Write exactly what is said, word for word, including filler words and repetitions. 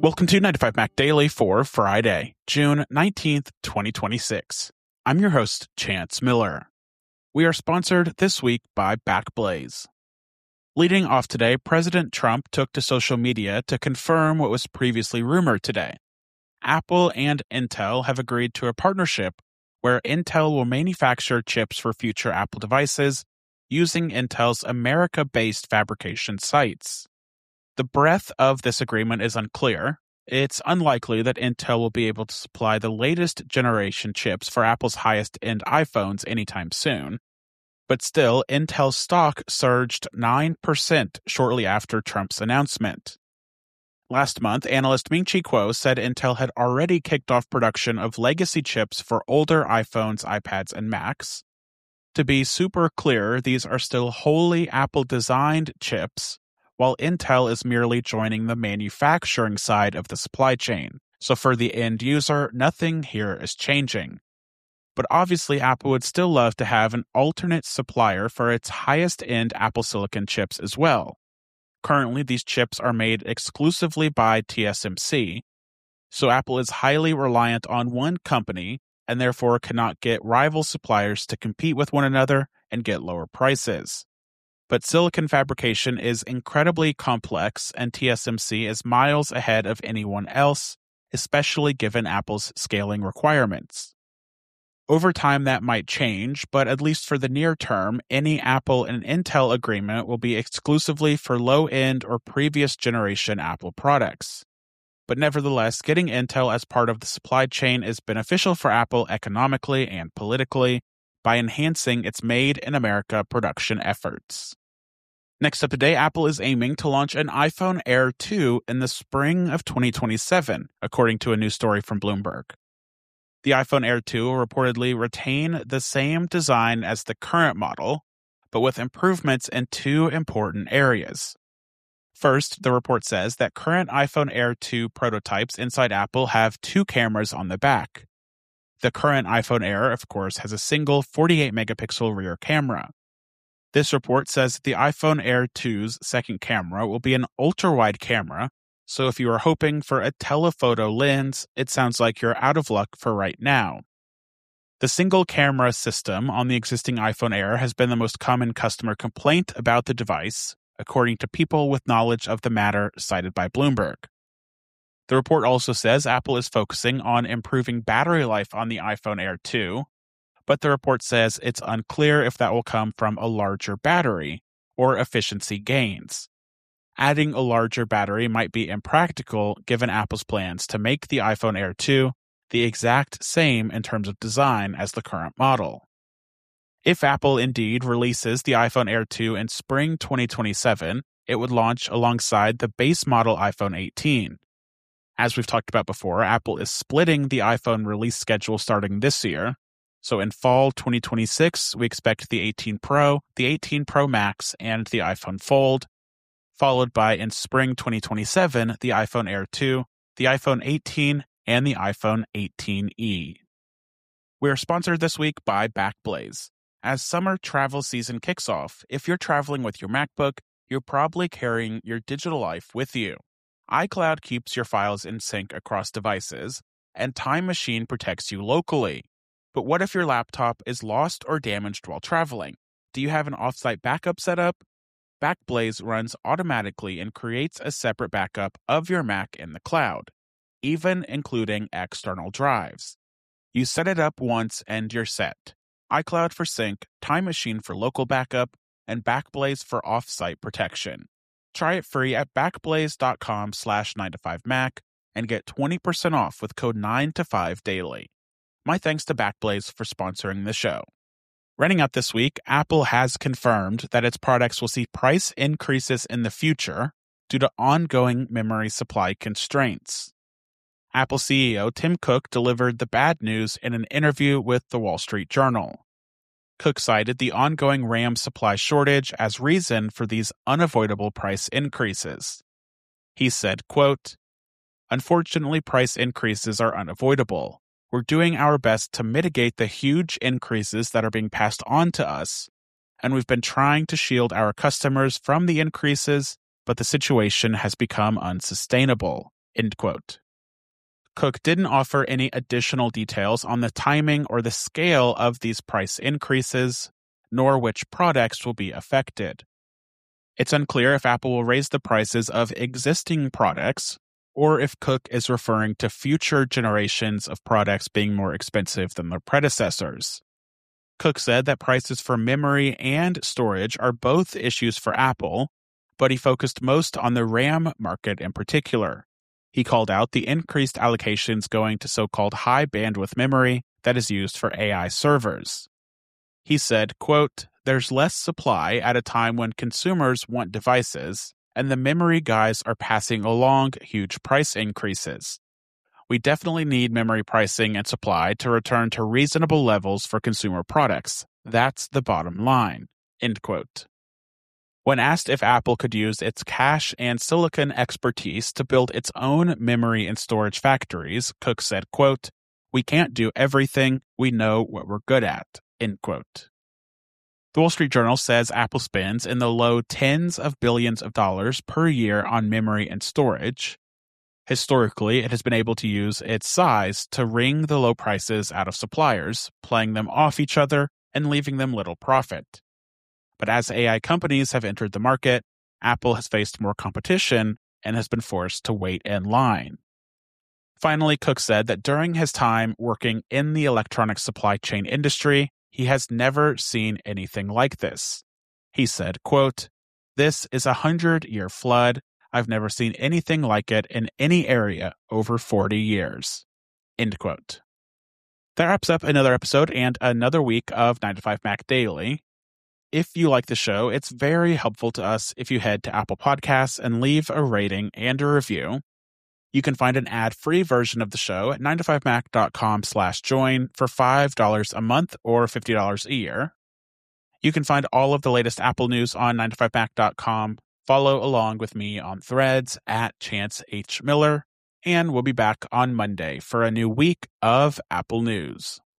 Welcome to ninety-five Mac Daily for Friday, June nineteenth, twenty twenty-six. I'm your host, Chance Miller. We are sponsored this week by Backblaze. Leading off today, President Trump took to social media to confirm what was previously rumored today. Apple and Intel have agreed to a partnership where Intel will manufacture chips for future Apple devices using Intel's America-based fabrication sites. The breadth of this agreement is unclear. It's unlikely that Intel will be able to supply the latest generation chips for Apple's highest-end iPhones anytime soon. But still, Intel's stock surged nine percent shortly after Trump's announcement. Last month, analyst Ming-Chi Kuo said Intel had already kicked off production of legacy chips for older iPhones, iPads, and Macs. To be super clear, these are still wholly Apple-designed chips, while Intel is merely joining the manufacturing side of the supply chain. So for the end user, nothing here is changing. But obviously, Apple would still love to have an alternate supplier for its highest-end Apple Silicon chips as well. Currently, these chips are made exclusively by T S M C, so Apple is highly reliant on one company and therefore cannot get rival suppliers to compete with one another and get lower prices. But silicon fabrication is incredibly complex, and T S M C is miles ahead of anyone else, especially given Apple's scaling requirements. Over time, that might change, but at least for the near term, any Apple and Intel agreement will be exclusively for low-end or previous generation Apple products. But nevertheless, getting Intel as part of the supply chain is beneficial for Apple economically and politically by enhancing its Made in America production efforts. Next up today, Apple is aiming to launch an iPhone Air two in the spring of twenty twenty-seven, according to a new story from Bloomberg. The iPhone Air two will reportedly retain the same design as the current model, but with improvements in two important areas. First, the report says that current iPhone Air two prototypes inside Apple have two cameras on the back. The current iPhone Air, of course, has a single forty-eight megapixel rear camera. This report says that the iPhone Air two's second camera will be an ultra-wide camera, so if you are hoping for a telephoto lens, it sounds like you're out of luck for right now. The single-camera system on the existing iPhone Air has been the most common customer complaint about the device, according to people with knowledge of the matter cited by Bloomberg. The report also says Apple is focusing on improving battery life on the iPhone Air two, but the report says it's unclear if that will come from a larger battery or efficiency gains. Adding a larger battery might be impractical given Apple's plans to make the iPhone Air two the exact same in terms of design as the current model. If Apple indeed releases the iPhone Air two in spring twenty twenty-seven, it would launch alongside the base model iPhone eighteen. As we've talked about before, Apple is splitting the iPhone release schedule starting this year. So in fall twenty twenty-six, we expect the eighteen Pro, the eighteen Pro Max, and the iPhone Fold, followed by in spring twenty twenty-seven, the iPhone Air two, the iPhone eighteen, and the iPhone eighteen E. We are sponsored this week by Backblaze. As summer travel season kicks off, if you're traveling with your MacBook, you're probably carrying your digital life with you. iCloud keeps your files in sync across devices, and Time Machine protects you locally. But what if your laptop is lost or damaged while traveling? Do you have an offsite backup set up? Backblaze runs automatically and creates a separate backup of your Mac in the cloud, even including external drives. You set it up once and you're set. iCloud for sync, Time Machine for local backup, and Backblaze for offsite protection. Try it free at backblaze.com slash 9to5mac and get twenty percent off with code nine to five daily. My thanks to Backblaze for sponsoring the show. Running up this week, Apple has confirmed that its products will see price increases in the future due to ongoing memory supply constraints. Apple C E O Tim Cook delivered the bad news in an interview with the Wall Street Journal. Cook cited the ongoing RAM supply shortage as reason for these unavoidable price increases. He said, quote, "Unfortunately, price increases are unavoidable. We're doing our best to mitigate the huge increases that are being passed on to us, and we've been trying to shield our customers from the increases, but the situation has become unsustainable." end quote. Cook didn't offer any additional details on the timing or the scale of these price increases, nor which products will be affected. It's unclear if Apple will raise the prices of existing products, or if Cook is referring to future generations of products being more expensive than their predecessors. Cook said that prices for memory and storage are both issues for Apple, but he focused most on the RAM market in particular. He called out the increased allocations going to so-called high bandwidth memory that is used for A I servers. He said, quote, "There's less supply at a time when consumers want devices, and the memory guys are passing along huge price increases. We definitely need memory pricing and supply to return to reasonable levels for consumer products. That's the bottom line," end quote. When asked if Apple could use its cache and silicon expertise to build its own memory and storage factories, Cook said, quote, "We can't do everything. We know what we're good at," end quote. The Wall Street Journal says Apple spends in the low tens of billions of dollars per year on memory and storage. Historically, it has been able to use its size to wring the low prices out of suppliers, playing them off each other and leaving them little profit. But as A I companies have entered the market, Apple has faced more competition and has been forced to wait in line. Finally, Cook said that during his time working in the electronic supply chain industry, he has never seen anything like this. He said, quote, "This is a hundred-year flood. I've never seen anything like it in any area over forty years," end quote. That wraps up another episode and another week of nine to five Mac Daily. If you like the show, it's very helpful to us if you head to Apple Podcasts and leave a rating and a review. You can find an ad-free version of the show at nine to five mac dot com slash join for five dollars a month or fifty dollars a year. You can find all of the latest Apple news on nine to five mac dot com. Follow along with me on Threads at Chance H. Miller, and we'll be back on Monday for a new week of Apple news.